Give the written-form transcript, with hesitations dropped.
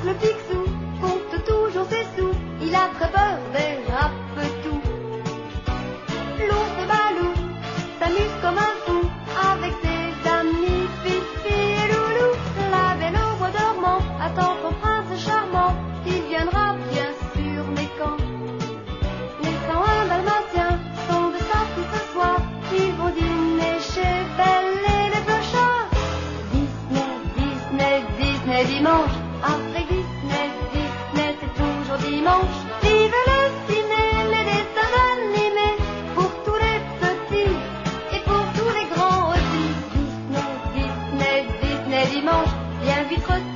le Picsou compte toujours ses sous. Il a très peur des râpe-tout. L'ours Balou s'amuse comme un fou avec ses amis Fifi et Loulou. La belle au bois dormant attend son prince charmant. Il viendra bien sûr, mais quand? Les 101 dalmatiens sont de sortie ce soir. Ils vont dîner chez Belle et les Clochards. Disney, Disney, Disney dimanche. Après Disney, Disney c'est toujours dimanche. Vive le ciné, les dessins animés, pour tous les petits et pour tous les grands aussi. Disney, Disney, Disney dimanche, viens vite